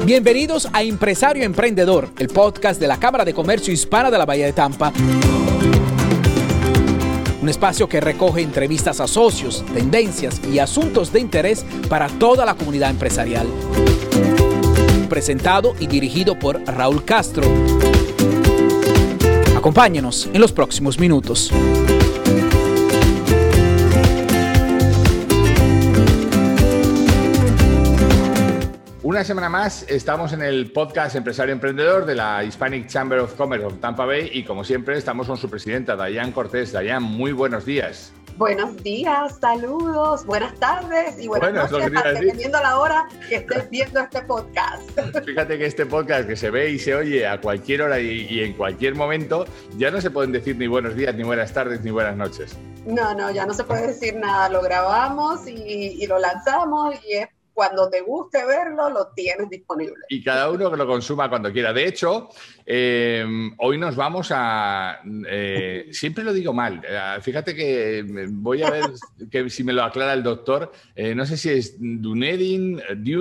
Bienvenidos a Empresario Emprendedor, el podcast de la Cámara de Comercio Hispana de la Bahía de Tampa. Un espacio que recoge entrevistas a socios, tendencias y asuntos de interés para toda la comunidad empresarial. Presentado y dirigido por Raúl Castro. Acompáñenos en los próximos minutos. Una semana más estamos en el podcast Empresario Emprendedor de la Hispanic Chamber of Commerce of Tampa Bay y como siempre estamos con su presidenta, Dayan Cortés. Dayan, muy buenos días. Buenos días, saludos, buenas tardes y buenas noches, dependiendo la hora que estés viendo este podcast. Fíjate que este podcast que se ve y se oye a cualquier hora y en cualquier momento, ya no se pueden decir ni buenos días, ni buenas tardes, ni buenas noches. No, ya no se puede decir nada, lo grabamos y lo lanzamos y es cuando te guste verlo, lo tienes disponible. Y cada uno que lo consuma cuando quiera. De hecho, hoy nos vamos a... siempre lo digo mal. Fíjate que voy a ver que si me lo aclara el doctor. No sé si es Dunedin,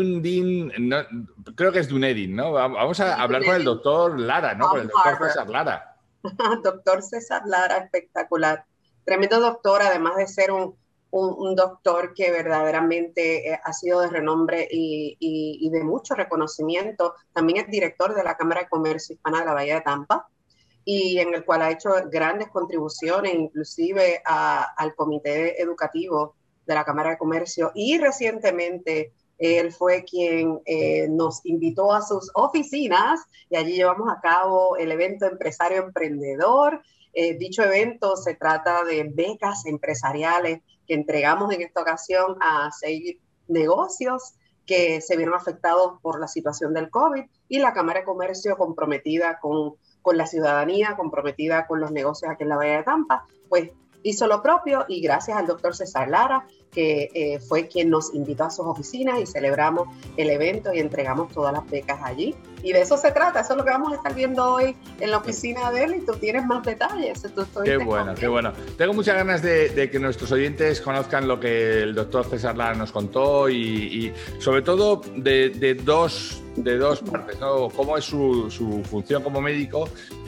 no, creo que es Dunedin, ¿no? Vamos a hablar con el doctor Lara, ¿no? Con el doctor César Lara. Doctor César Lara, espectacular. Tremendo doctor, además de ser un doctor que verdaderamente ha sido de renombre y de mucho reconocimiento. También es director de la Cámara de Comercio Hispana de la Bahía de Tampa y en el cual ha hecho grandes contribuciones, inclusive al comité educativo de la Cámara de Comercio. Y recientemente él fue quien nos invitó a sus oficinas y allí llevamos a cabo el evento Empresario Emprendedor. Dicho evento se trata de becas empresariales que entregamos en esta ocasión a 6 negocios que se vieron afectados por la situación del COVID y la Cámara de Comercio comprometida con la ciudadanía, comprometida con los negocios aquí en la Bahía de Tampa, pues hizo lo propio y gracias al doctor César Lara, que fue quien nos invitó a sus oficinas y celebramos el evento y entregamos todas las becas allí. Y de eso se trata, eso es lo que vamos a estar viendo hoy en la oficina de él y tú tienes más detalles. Qué bueno, qué bueno. Tengo muchas ganas de que nuestros oyentes conozcan lo que el doctor César Lara nos contó y sobre todo de dos partes, ¿no? Cómo es su función como médico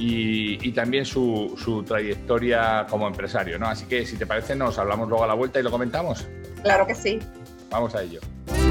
y también su trayectoria como empresario, ¿no? Así que si te parece nos hablamos luego a la vuelta y lo comentamos. Claro que sí. Vamos a ello.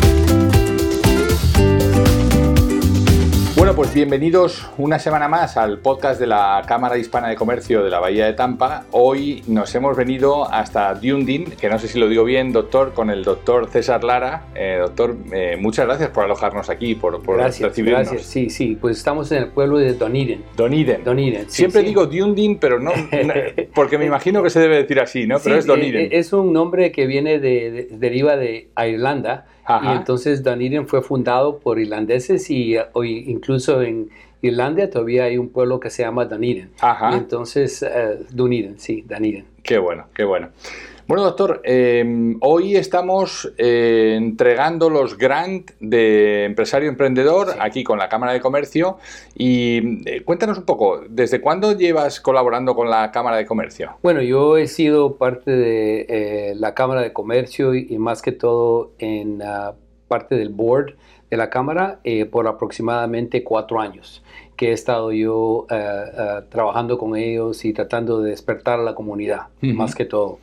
Bueno, pues bienvenidos una semana más al podcast de la Cámara Hispana de Comercio de la Bahía de Tampa. Hoy nos hemos venido hasta Dunedin, que no sé si lo digo bien, doctor, con el doctor César Lara. Doctor, muchas gracias por alojarnos aquí, por recibirnos. Gracias, sí, pues estamos en el pueblo de Dunedin. Dunedin. Siempre digo Dunedin, pero no, porque me imagino que se debe decir así, ¿no? Pero sí, es Dunedin. Es un nombre que viene deriva de Irlanda. Ajá. Y entonces Dunedin fue fundado por irlandeses y hoy incluso en Irlanda todavía hay un pueblo que se llama Dunedin. Ajá. Y entonces Dunedin. Qué bueno. Bueno, doctor, hoy estamos entregando los grants de Empresario Emprendedor aquí con la Cámara de Comercio y cuéntanos un poco, ¿desde cuándo llevas colaborando con la Cámara de Comercio? Bueno, yo he sido parte de la Cámara de Comercio y más que todo en parte del board de la Cámara por aproximadamente 4 años que he estado yo trabajando con ellos y tratando de despertar a la comunidad, más que todo.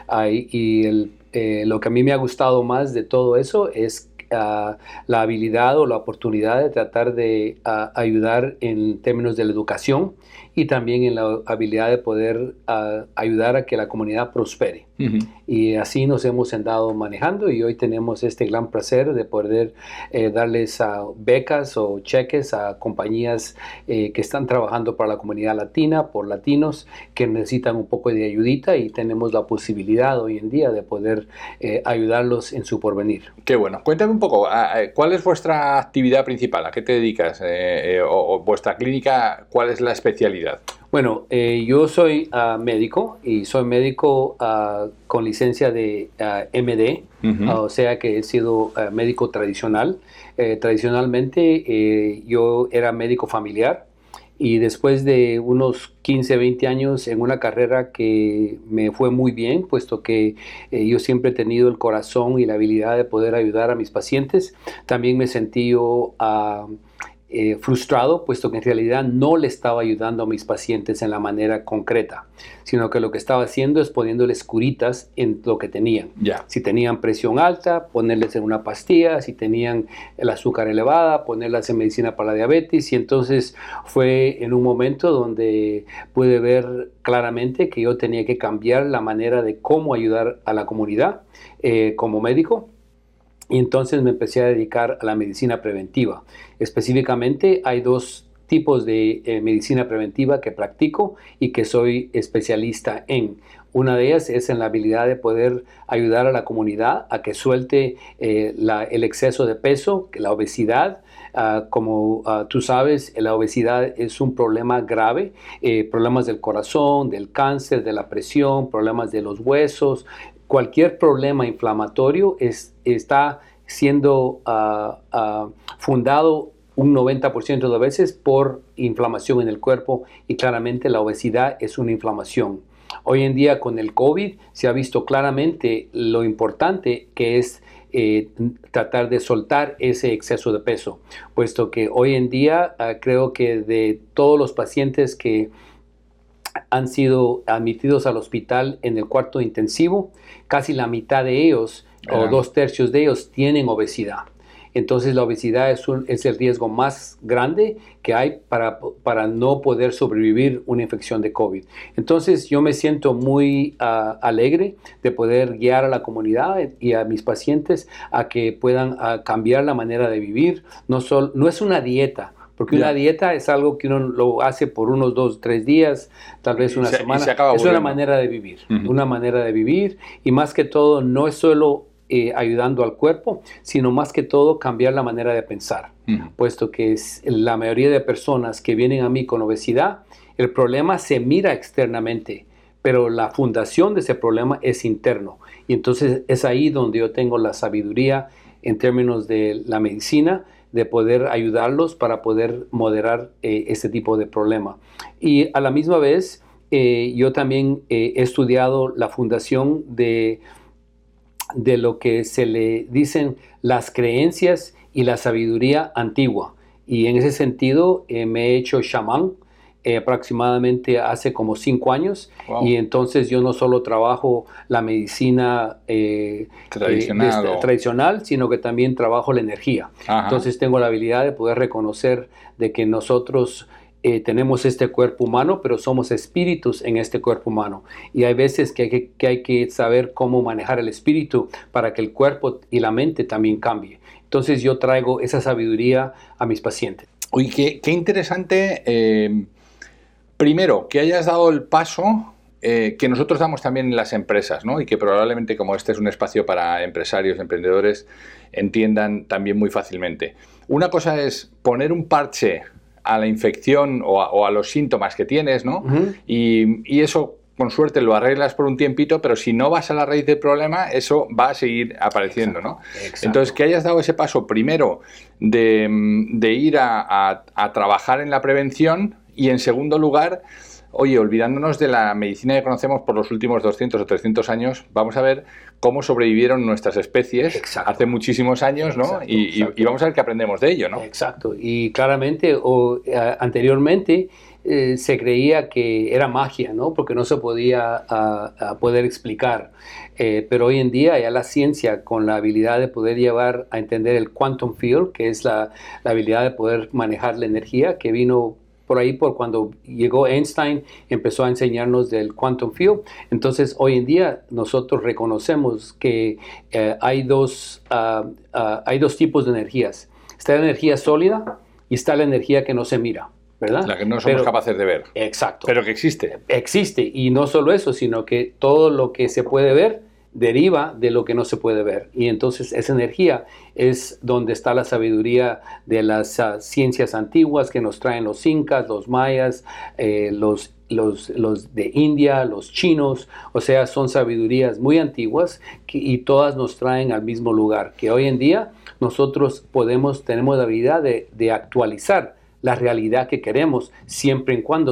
Lo que a mí me ha gustado más de todo eso es la habilidad o la oportunidad de tratar de ayudar en términos de la educación y también en la habilidad de poder ayudar a que la comunidad prospere. Uh-huh. Y así nos hemos andado manejando y hoy tenemos este gran placer de poder darles becas o cheques a compañías que están trabajando para la comunidad latina, por latinos que necesitan un poco de ayudita y tenemos la posibilidad hoy en día de poder ayudarlos en su porvenir. Qué bueno. Cuéntame un poco, ¿cuál es vuestra actividad principal? ¿A qué te dedicas? O vuestra clínica, ¿cuál es la especialidad? Bueno, yo soy médico y soy médico con licencia de MD, o sea que he sido médico tradicional. Tradicionalmente yo era médico familiar y después de unos 15, 20 años en una carrera que me fue muy bien, puesto que yo siempre he tenido el corazón y la habilidad de poder ayudar a mis pacientes, también me sentí yo frustrado, puesto que en realidad no le estaba ayudando a mis pacientes en la manera concreta, sino que lo que estaba haciendo es poniéndoles curitas en lo que tenían. Yeah. Si tenían presión alta, ponerles en una pastilla; si tenían el azúcar elevada, ponerlas en medicina para la diabetes. Y entonces fue en un momento donde pude ver claramente que yo tenía que cambiar la manera de cómo ayudar a la comunidad como médico. Y entonces me empecé a dedicar a la medicina preventiva. Específicamente hay dos tipos de medicina preventiva que practico y que soy especialista en. Una de ellas es en la habilidad de poder ayudar a la comunidad a que suelte el exceso de peso, la obesidad. Como tú sabes, la obesidad es un problema grave, problemas del corazón, del cáncer, de la presión, problemas de los huesos. Cualquier problema inflamatorio está siendo fundado un 90% de las veces por inflamación en el cuerpo, y claramente la obesidad es una inflamación. Hoy en día con el COVID se ha visto claramente lo importante que es tratar de soltar ese exceso de peso, puesto que hoy en día creo que de todos los pacientes que han sido admitidos al hospital en el cuarto intensivo, casi la mitad de ellos, o 2/3 de ellos, tienen obesidad. Entonces la obesidad es el riesgo más grande que hay para no poder sobrevivir una infección de COVID. Entonces yo me siento muy alegre de poder guiar a la comunidad y a mis pacientes a que puedan cambiar la manera de vivir. No es una dieta, porque una dieta es algo que uno lo hace por unos 2 o 3 días, tal vez una semana. Es una manera de vivir, una manera de vivir, y más que todo no es solo ayudando al cuerpo, sino más que todo cambiar la manera de pensar, puesto que la mayoría de personas que vienen a mí con obesidad, el problema se mira externamente, pero la fundación de ese problema es interno, y entonces es ahí donde yo tengo la sabiduría en términos de la medicina, de poder ayudarlos para poder moderar este tipo de problema. Y a la misma vez, yo también he estudiado la fundación de lo que se le dicen las creencias y la sabiduría antigua. Y en ese sentido me he hecho chamán aproximadamente hace como 5 años. Wow. Y entonces yo no solo trabajo la medicina tradicional, sino que también trabajo la energía. Ajá. Entonces tengo la habilidad de poder reconocer de que nosotros tenemos este cuerpo humano, pero somos espíritus en este cuerpo humano. Y hay veces que hay que saber cómo manejar el espíritu para que el cuerpo y la mente también cambie. Entonces yo traigo esa sabiduría a mis pacientes. Oye, qué interesante. Primero, que hayas dado el paso que nosotros damos también en las empresas, ¿no? Y que probablemente, como este es un espacio para empresarios, emprendedores, entiendan también muy fácilmente. Una cosa es poner un parche a la infección o a los síntomas que tienes, ¿no? Y eso, con suerte, lo arreglas por un tiempito, pero si no vas a la raíz del problema, eso va a seguir apareciendo, ¿no? Exacto. Entonces, que hayas dado ese paso primero de ir a trabajar en la prevención, y en segundo lugar, oye, olvidándonos de la medicina que conocemos por los últimos 200 o 300 años, vamos a ver cómo sobrevivieron nuestras especies hace muchísimos años, ¿no? Y vamos a ver qué aprendemos de ello, ¿no? Exacto. Y claramente, anteriormente, se creía que era magia, ¿no? Porque no se podía poder explicar. Pero hoy en día ya la ciencia, con la habilidad de poder llevar a entender el quantum field, que es la habilidad de poder manejar la energía, que vino por ahí por cuando llegó Einstein, empezó a enseñarnos del quantum field. Entonces hoy en día nosotros reconocemos que hay dos tipos de energías. Está la energía sólida y está la energía que no se mira, ¿verdad? La que no somos capaces de ver. Exacto. Pero que existe. Existe, y no solo eso, sino que todo lo que se puede ver deriva de lo que no se puede ver. Y entonces esa energía es donde está la sabiduría de las ciencias antiguas que nos traen los incas, los mayas, los de India, los chinos. O sea, son sabidurías muy antiguas y todas nos traen al mismo lugar, que hoy en día nosotros tenemos la habilidad de actualizar la realidad que queremos, siempre y cuando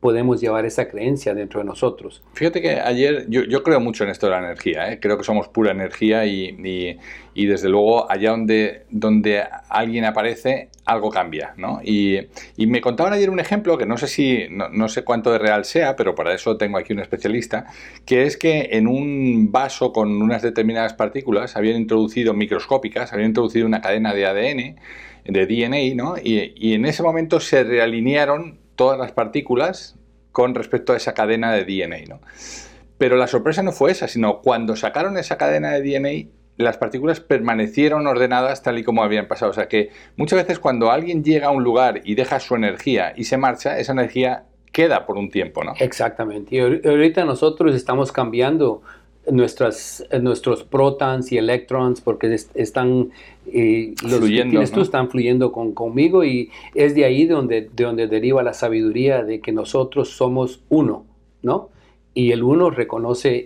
podemos llevar esa creencia dentro de nosotros. Fíjate que ayer, yo creo mucho en esto de la energía, ¿eh? Creo que somos pura energía y desde luego allá donde alguien aparece, algo cambia, ¿no? Y me contaban ayer un ejemplo que no sé cuánto de real sea, pero para eso tengo aquí un especialista, que es que en un vaso con unas determinadas partículas habían introducido una cadena de ADN, de DNA, ¿no? Y en ese momento se realinearon todas las partículas con respecto a esa cadena de DNA, ¿no? Pero la sorpresa no fue esa, sino cuando sacaron esa cadena de DNA, las partículas permanecieron ordenadas tal y como habían pasado. O sea que muchas veces cuando alguien llega a un lugar y deja su energía y se marcha, esa energía queda por un tiempo, ¿no? Exactamente. Y ahorita nosotros estamos cambiando nuestros protons y electrons porque están los fluyendo, que tienes, ¿no? Tú están fluyendo conmigo, y es de ahí de donde deriva la sabiduría de que nosotros somos uno, ¿no? Y el uno reconoce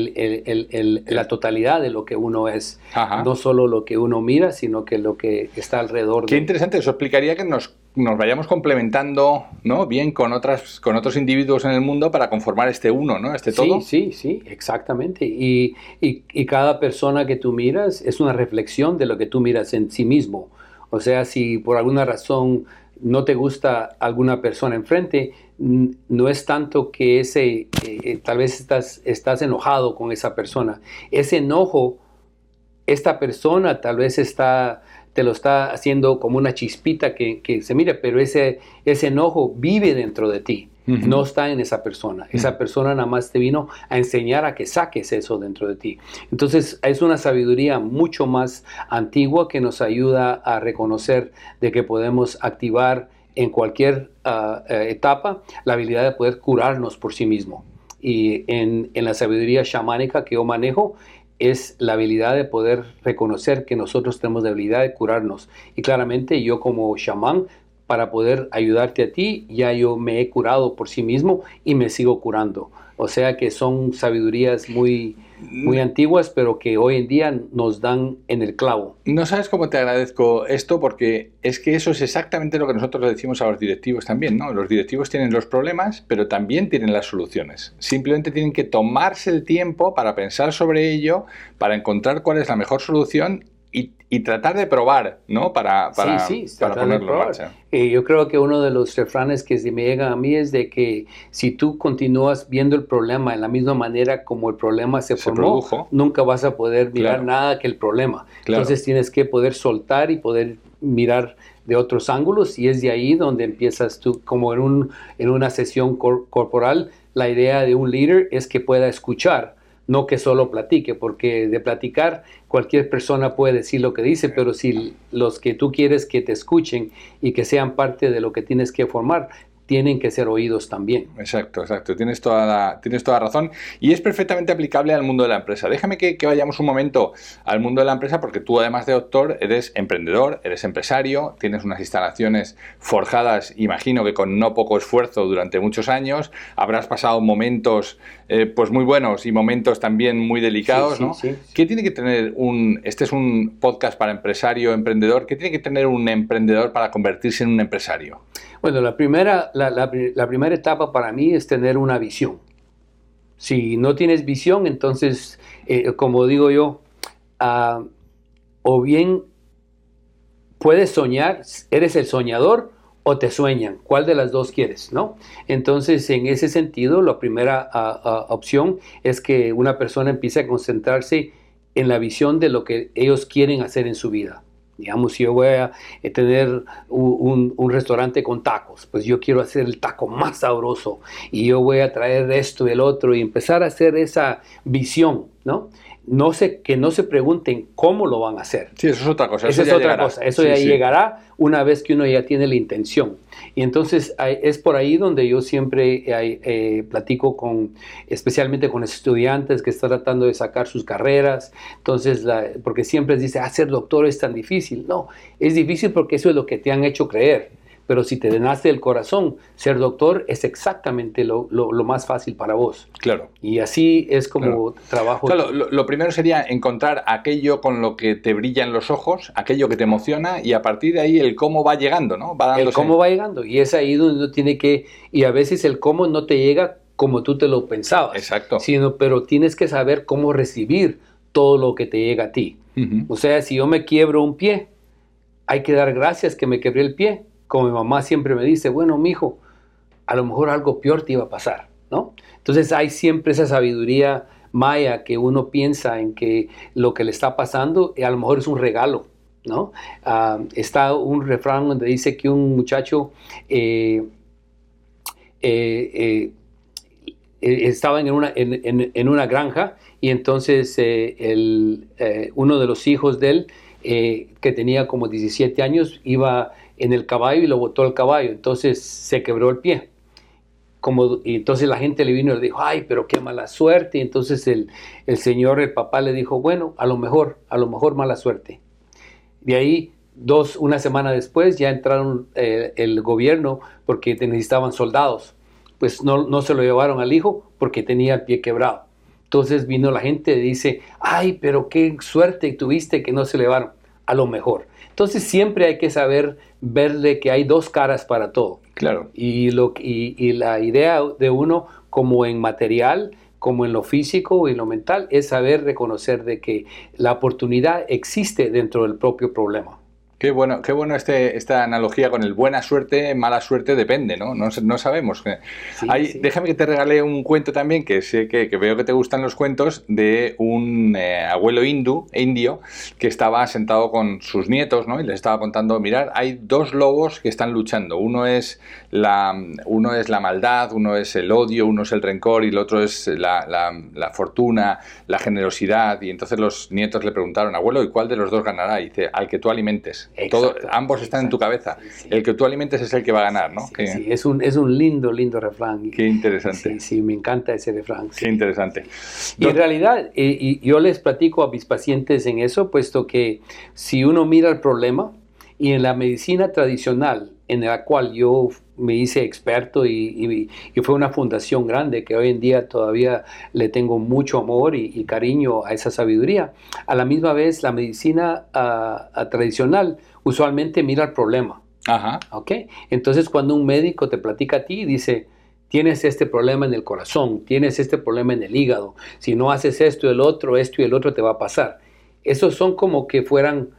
la totalidad de lo que uno es. Ajá. No solo lo que uno mira, sino que lo que está alrededor. Qué interesante, eso explicaría que nos vayamos complementando, ¿no? Bien con otros individuos en el mundo para conformar este uno, ¿no? Este todo. Sí, exactamente. Y cada persona que tú miras es una reflexión de lo que tú miras en sí mismo. O sea, si por alguna razón no te gusta alguna persona enfrente, no es tanto que tal vez estás enojado con esa persona. Ese enojo, esta persona tal vez te lo está haciendo como una chispita que se mira, pero ese enojo vive dentro de ti. Uh-huh. No está en esa persona. Uh-huh. Esa persona nada más te vino a enseñar a que saques eso dentro de ti. Entonces es una sabiduría mucho más antigua que nos ayuda a reconocer de que podemos activar en cualquier etapa la habilidad de poder curarnos por sí mismo. Y en la sabiduría chamánica que yo manejo, es la habilidad de poder reconocer que nosotros tenemos la habilidad de curarnos. Y claramente yo como chamán, para poder ayudarte a ti, ya yo me he curado por sí mismo y me sigo curando. O sea que son sabidurías muy antiguas, pero que hoy en día nos dan en el clavo. No sabes cómo te agradezco esto, porque es que eso es exactamente lo que nosotros le decimos a los directivos también, ¿no? Los directivos tienen los problemas, pero también tienen las soluciones. Simplemente tienen que tomarse el tiempo para pensar sobre ello, para encontrar cuál es la mejor solución y tratar de probar, ¿no? Para ponerlo en marcha. Yo creo que uno de los refranes que me llega a mí es de que si tú continúas viendo el problema en la misma manera como el problema se formó, produjo, nunca vas a poder mirar nada que el problema. Claro. Entonces tienes que poder soltar y poder mirar de otros ángulos, y es de ahí donde empiezas tú, como en una sesión corporal. La idea de un líder es que pueda escuchar, no que solo platique, porque de platicar cualquier persona puede decir lo que dice, pero si los que tú quieres que te escuchen y que sean parte de lo que tienes que formar, tienen que ser oídos también. Exacto. Tienes toda razón, y es perfectamente aplicable al mundo de la empresa. Déjame que vayamos un momento al mundo de la empresa, porque tú, además de doctor, eres emprendedor, eres empresario, tienes unas instalaciones forjadas, imagino que con no poco esfuerzo, durante muchos años. Habrás pasado momentos pues muy buenos y momentos también muy delicados, ¿no? Sí. ¿Qué tiene que tener este es un podcast para empresario, emprendedor, ¿qué tiene que tener un emprendedor para convertirse en un empresario? Bueno, la primera etapa para mí es tener una visión. Si no tienes visión, entonces, como digo yo, o bien puedes soñar, eres el soñador, o te sueñan. ¿Cuál de las dos quieres, no? Entonces, en ese sentido, la primera opción es que una persona empiece a concentrarse en la visión de lo que ellos quieren hacer en su vida. Digamos, si yo voy a tener un restaurante con tacos, pues yo quiero hacer el taco más sabroso, y yo voy a traer esto y el otro, y empezar a hacer esa visión, ¿no? Que no se pregunten cómo lo van a hacer. Sí, eso es otra cosa. Eso ya llegará una vez que uno ya tiene la intención. Y entonces es por ahí donde yo siempre platico especialmente con estudiantes que están tratando de sacar sus carreras. Entonces, porque siempre dice, ser doctor es tan difícil. No, es difícil porque eso es lo que te han hecho creer. pero si te nace del corazón ser doctor, es exactamente lo más fácil para vos. Claro. Y así es como trabajo. Claro, lo primero sería encontrar aquello con lo que te brillan los ojos, aquello que te emociona, y a partir de ahí el cómo va llegando, ¿no? El cómo va llegando, y es ahí donde uno tiene que, y a veces el cómo no te llega como tú te lo pensabas. Exacto. Pero tienes que saber cómo recibir todo lo que te llega a ti. O sea, si yo me quiebro un pie, hay que dar gracias que me quebré el pie. Como mi mamá siempre me dice, bueno, mijo, a lo mejor algo peor te iba a pasar, ¿no? Entonces hay siempre esa sabiduría maya que uno piensa en que lo que le está pasando a lo mejor es un regalo, ¿no? Está un refrán donde dice que un muchacho estaba en una granja, y entonces uno de los hijos de él, que tenía como 17 años, iba en el caballo y lo botó el caballo, entonces se quebró el pie. Y entonces la gente le vino y le dijo, ay, pero qué mala suerte. Y entonces el papá le dijo, bueno, a lo mejor mala suerte. De ahí, una semana después, ya entraron el gobierno porque necesitaban soldados. Pues no se lo llevaron al hijo porque tenía el pie quebrado. Entonces vino la gente y dice, ay, pero qué suerte tuviste que no se lo llevaron. A lo mejor. Entonces siempre hay que saber verle que hay dos caras para todo. Claro. Y la idea de uno, como en material, como en lo físico y lo mental, es saber reconocer de que la oportunidad existe dentro del propio problema. Qué bueno esta analogía con el buena suerte, mala suerte, depende, ¿no? No sabemos. Sí. Déjame que te regale un cuento también, que sé que veo que te gustan los cuentos, de un abuelo indio que estaba sentado con sus nietos, ¿no? Y les estaba contando, mirad, hay dos lobos que están luchando. Uno es la maldad, uno es el odio, uno es el rencor, y el otro es la fortuna, la generosidad. Y entonces los nietos le preguntaron, abuelo, ¿y cuál de los dos ganará? Y dice, al que tú alimentes. Ambos están en tu cabeza. Sí. El que tú alimentes es el que va a ganar, ¿no? Sí, es un lindo refrán. Qué interesante. Sí, me encanta ese refrán. Qué interesante. Y en realidad, yo les platico a mis pacientes en eso, puesto que si uno mira el problema, y en la medicina tradicional, en la cual yo me hice experto y fue una fundación grande que hoy en día todavía le tengo mucho amor y cariño a esa sabiduría. A la misma vez, la medicina tradicional usualmente mira el problema. Ajá. ¿Okay? Entonces, cuando un médico te platica a ti y dice, tienes este problema en el corazón, tienes este problema en el hígado, si no haces esto y el otro te va a pasar. Esos son como que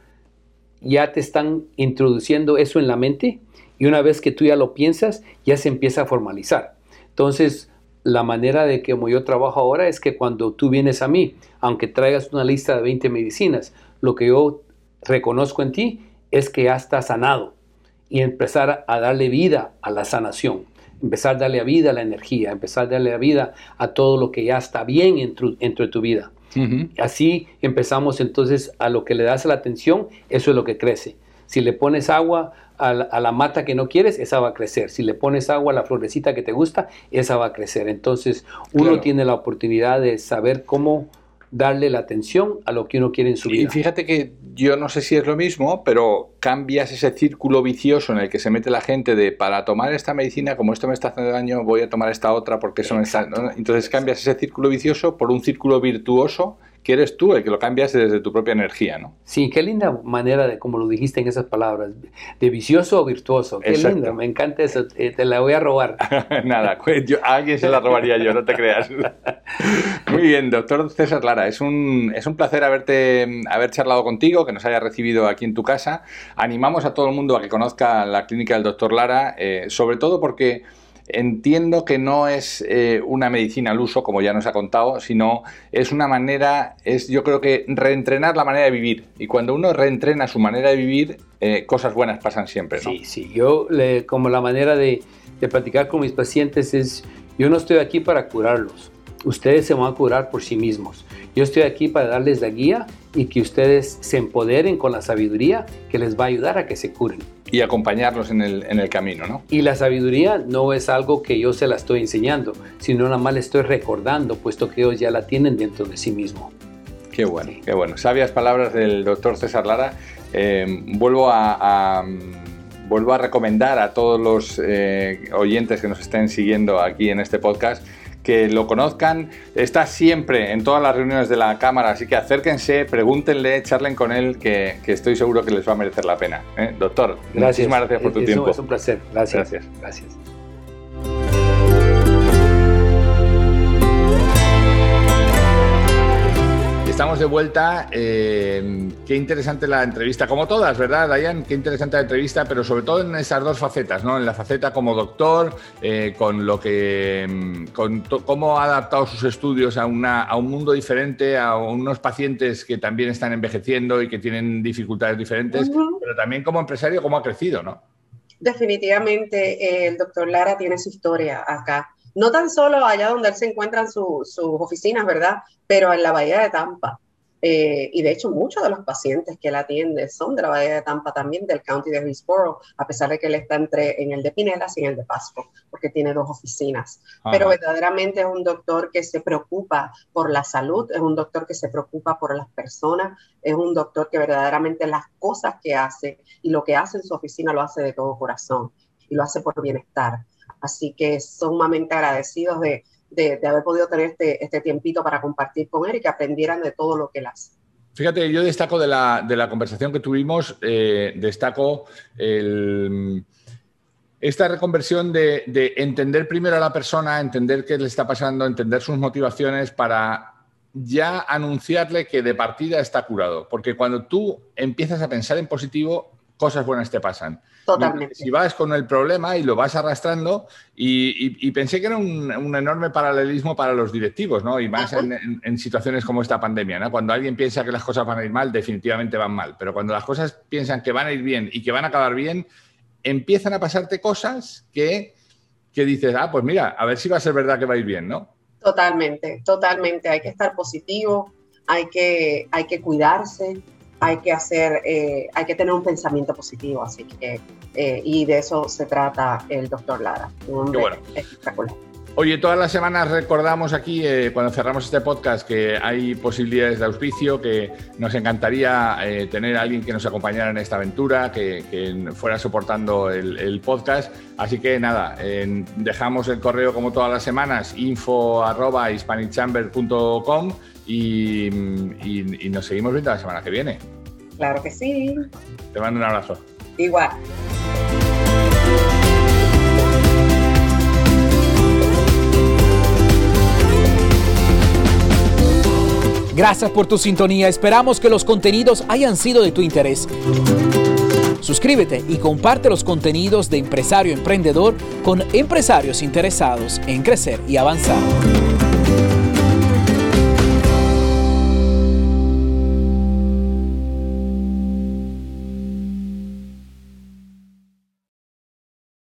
ya te están introduciendo eso en la mente, y una vez que tú ya lo piensas, ya se empieza a formalizar. Entonces, la manera de que como yo trabajo ahora es que cuando tú vienes a mí, aunque traigas una lista de 20 medicinas, lo que yo reconozco en ti es que ya estás sanado, y empezar a darle vida a la sanación, empezar a darle vida a la energía, empezar a darle vida a todo lo que ya está bien dentro de tu vida. Uh-huh. Así empezamos entonces a lo que le das la atención, eso es lo que crece. Si le pones agua a la mata que no quieres, esa va a crecer. Si le pones agua a la florecita que te gusta, esa va a crecer. Entonces uno tiene la oportunidad de saber cómo darle la atención a lo que uno quiere en su vida. Y fíjate que yo no sé si es lo mismo, pero cambias ese círculo vicioso en el que se mete la gente de, para tomar esta medicina, como esto me está haciendo daño, voy a tomar esta otra porque eso me está... ¿no? Entonces cambias ese círculo vicioso por un círculo virtuoso que eres tú el que lo cambias desde tu propia energía, ¿no? Sí, qué linda manera de, como lo dijiste en esas palabras, de vicioso o virtuoso. Qué lindo, me encanta eso, te la voy a robar. Nada, a alguien se la robaría yo, no te creas. Muy bien, doctor César Lara, es un placer haber charlado contigo, que nos hayas recibido aquí en tu casa. Animamos a todo el mundo a que conozca la clínica del doctor Lara, sobre todo porque entiendo que no es una medicina al uso, como ya nos ha contado, sino es una manera, yo creo que reentrenar la manera de vivir. Y cuando uno reentrena su manera de vivir, cosas buenas pasan siempre, ¿no? Sí. Yo, como la manera de platicar con mis pacientes es, yo no estoy aquí para curarlos. Ustedes se van a curar por sí mismos. Yo estoy aquí para darles la guía y que ustedes se empoderen con la sabiduría que les va a ayudar a que se curen. Y acompañarlos en el camino, ¿no? Y la sabiduría no es algo que yo se la estoy enseñando, sino nada más le estoy recordando, puesto que ellos ya la tienen dentro de sí mismo. Qué bueno, sí. Qué bueno. Sabias palabras del doctor César Lara. Vuelvo a vuelvo a recomendar a todos los oyentes que nos estén siguiendo aquí en este podcast que lo conozcan. Está siempre en todas las reuniones de la Cámara, así que acérquense, pregúntenle, charlen con él, que estoy seguro que les va a merecer la pena. Doctor, muchísimas gracias por tu tiempo. Es un placer. Gracias. Estamos de vuelta. Qué interesante la entrevista, como todas, ¿verdad, Diane? Qué interesante la entrevista, pero sobre todo en esas dos facetas, ¿no? En la faceta como doctor, cómo ha adaptado sus estudios a un mundo diferente, a unos pacientes que también están envejeciendo y que tienen dificultades diferentes, pero también como empresario, cómo ha crecido, ¿no? Definitivamente el doctor Lara tiene su historia acá. No tan solo allá donde él se encuentra en sus oficinas, ¿verdad? Pero en la Bahía de Tampa. Y de hecho, muchos de los pacientes que él atiende son de la Bahía de Tampa, también del County de Hillsborough, a pesar de que él está en el de Pinellas y en el de Pasco, porque tiene 2 oficinas. Pero verdaderamente es un doctor que se preocupa por la salud, es un doctor que se preocupa por las personas, es un doctor que verdaderamente las cosas que hace y lo que hace en su oficina lo hace de todo corazón y lo hace por bienestar. Así que sumamente agradecidos de haber podido tener este tiempito para compartir con él y que aprendieran de todo lo que él hace. Fíjate, yo destaco de la conversación que tuvimos, destaco esta reconversión de entender primero a la persona, entender qué le está pasando, entender sus motivaciones para ya anunciarle que de partida está curado. Porque cuando tú empiezas a pensar en positivo, cosas buenas te pasan. Totalmente. Si vas con el problema y lo vas arrastrando, y pensé que era un enorme paralelismo para los directivos, ¿no? Y más en situaciones como esta pandemia, ¿no? Cuando alguien piensa que las cosas van a ir mal, definitivamente van mal. Pero cuando las cosas piensan que van a ir bien y que van a acabar bien, empiezan a pasarte cosas que dices, pues mira, a ver si va a ser verdad que va a ir bien, ¿no? Totalmente. Hay que estar positivo, hay que cuidarse. Hay que tener un pensamiento positivo, así que y de eso se trata el doctor Lara. Un hombre espectacular. Oye, todas las semanas recordamos aquí, cuando cerramos este podcast, que hay posibilidades de auspicio, que nos encantaría tener a alguien que nos acompañara en esta aventura, que fuera soportando el podcast. Así que nada, dejamos el correo como todas las semanas, info@hispanicchamber.com y nos seguimos viendo la semana que viene. Claro que sí. Te mando un abrazo. Igual. Gracias por tu sintonía. Esperamos que los contenidos hayan sido de tu interés. Suscríbete y comparte los contenidos de Empresario Emprendedor con empresarios interesados en crecer y avanzar.